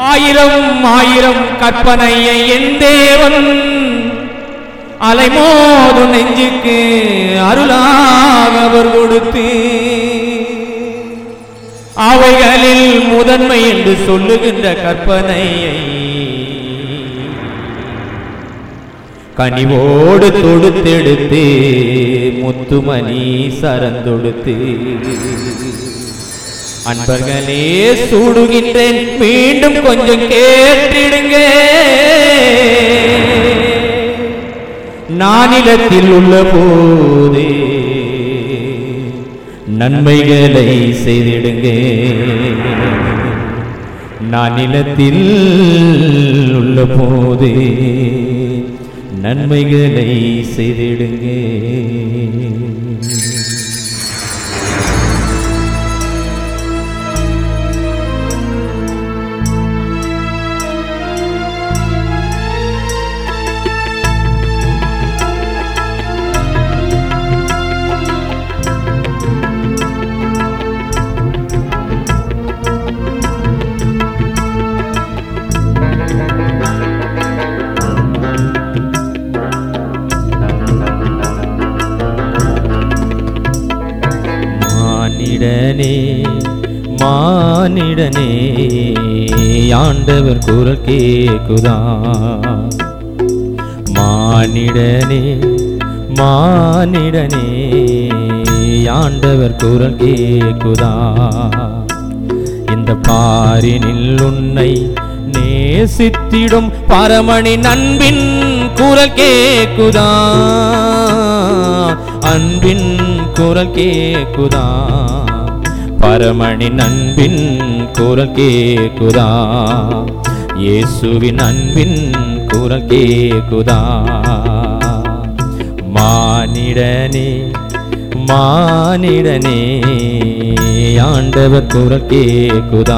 ஆயிரம் ஆயிரம் கற்பனையை என் தேவன் அலைமோது நெஞ்சுக்கு அருளாக அவர் கொடுத்து அவைகளில் முதன்மை என்று சொல்லுகின்ற கற்பனையை கனிவோடு தொடுத்தெடுத்து முத்துமணி சரந்தொடுத்து அன்பர்களே சூடுகின்றேன் மீண்டும் கொஞ்சம் கேட்டிடுங்க. நானிலத்தில் உள்ள போதே நன்மைகளை செய்திடுங்க. நானிலத்தில் உள்ள போதே நன்மைகளை செய்திடுங்க. மானிடனே ஆண்டவர் குரல் கேக்குதா. மானிடனே மானிடனே ஆண்டவர் குரல் கேக்குதா. இந்த பாரினில் உன்னை நேசித்திடும் பரமணி அன்பின் குரல் கேக்குதா. அன்பின் குரல் கேக்குதா. பரமணி அன்பின் குரல் கேக்குதா. இயேசுவின் அன்பின் குரல் கேக்குதா. மானிடனே மானிடனே ஆண்டவர் குரல் கேக்குதா.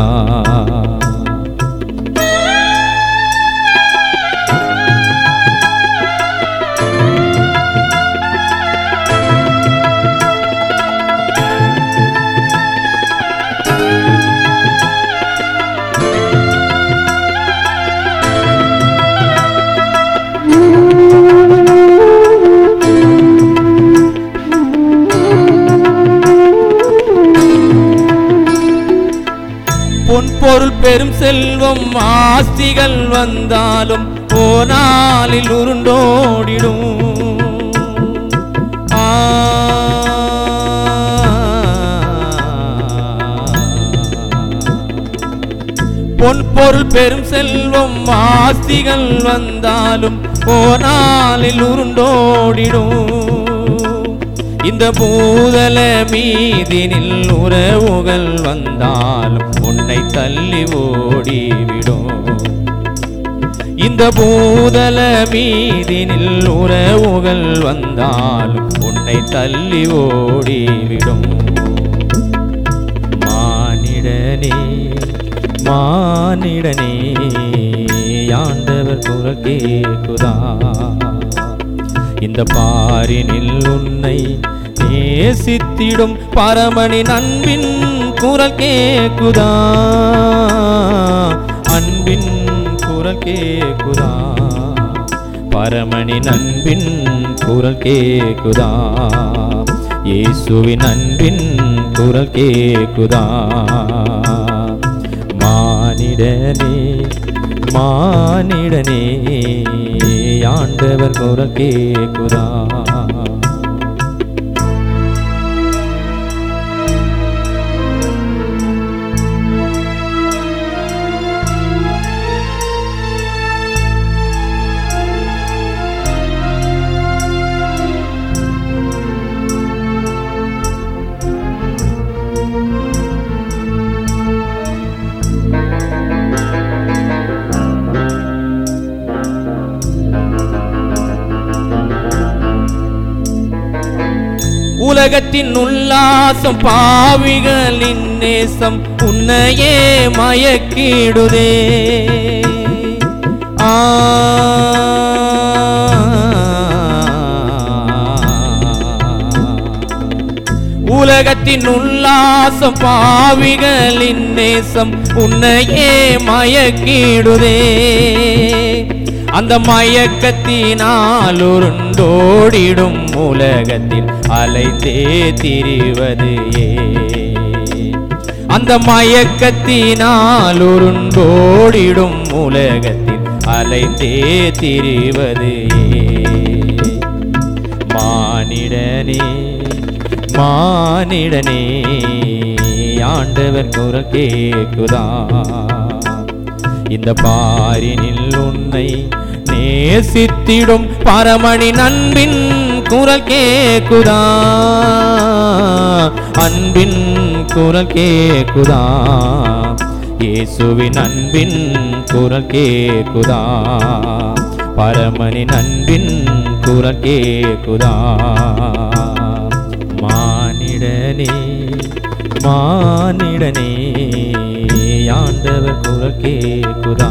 பொன்பொருள் பெரும் செல்வம் ஆஸ்திகள் வந்தாலும் போனாலில் உருண்டோடிடும். பொன்பொருள் பெரும் செல்வம் ஆஸ்திகள் வந்தாலும் போனாலில் உருண்டோடிடும். இந்த பூதல மீதினில் உறவுகள் வந்தாலும் உன்னை தள்ளி ஓடிவிடும். இந்த பூதல மீதினில் உறவுகள் வந்தாலும் உன்னை தள்ளி ஓடிவிடும். மானிடனே மானிடனே ஆண்டவர் குரல் கேக்குதா. இந்த பாரினில் உன்னை நேசித்திடும் பரமணி அன்பின் குரல் கேக்குதா. அன்பின் குரல் கேக்குதா. பரமணி அன்பின் குரல் கேக்குதா. இயேசுவின் அன்பின் குரல் கேக்குதா. மானிடனே மானிடனே ஆண்டவர் குரல் கேக்குதா. உலகத்தின் உல்லாசம் பாவிகளின் நேசம் உன்னையே மயக்கிடுதே. உலகத்தின் உல்லாசம் பாவிகளின் நேசம் உன்னையே மயக்கிடுதே. அந்த மயக்கத்தினால் உருண்டோடிடும் உலகத்தில் அலைந்தே திரிவது அந்த மயக்கத்தினால் உருண்டோடிடும் உலகத்தில் அலைந்தே திரிவது மானிடனே மானிடனே ஆண்டவர் குரல் கேக்குதா. இந்த பாரினில் உன்னை நேசித்திடும் பரமனின் அன்பின் குரல் கேக்குதா. அன்பின் குரல் கேக்குதா. இயேசுவின் அன்பின் குரல் கேக்குதா. பரமனின் அன்பின் குரல் கேக்குதா. மானிடனே மானிடனே ஆண்டவர் குரல் கேக்குதா.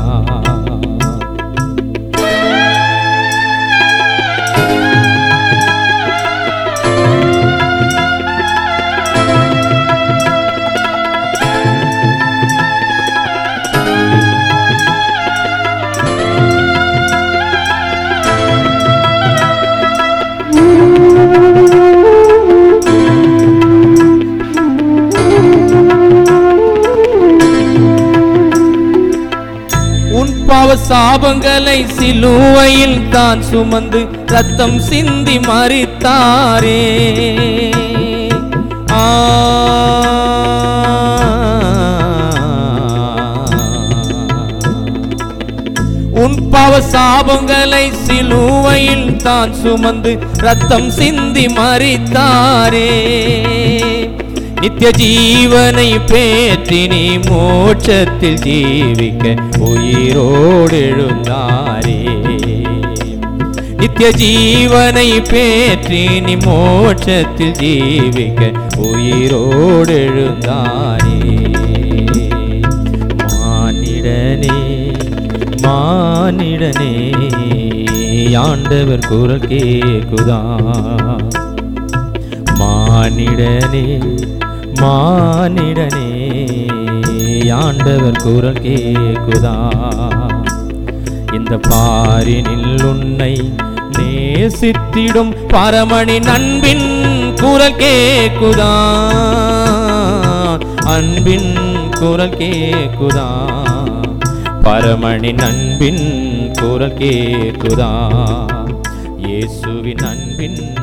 சாபங்களை சிலுவையில் தான் சுமந்து ரத்தம் சிந்தி மரித்தாரே. உன் பாவ சாபங்களை சிலுவையில் தான் சுமந்து ரத்தம் சிந்தி மரித்தாரே. நித்திய ஜீவனை பேற்றி நீ மோட்சத்தில் ஜீவிக்க உயிரோடு எழுந்தாரே. நித்திய ஜீவனை பேற்றி நீ மோட்சத்தில் ஜீவிக்க உயிரோடு எழுந்தாரே. மானிடனே மானிடனே ஆண்டவர் குரல் கேக்குதா. மானிடனே மானிடனே ஆண்டவர் குரல் கேக்குதா. இந்த பாரினில் உன்னை நேசித்திடும் பரமனின் அன்பின் குரல் கேக்குதா. அன்பின் குரல் கேக்குதா. பரமனின் அன்பின் குரல் கேக்குதா. இயேசுவின் அன்பின்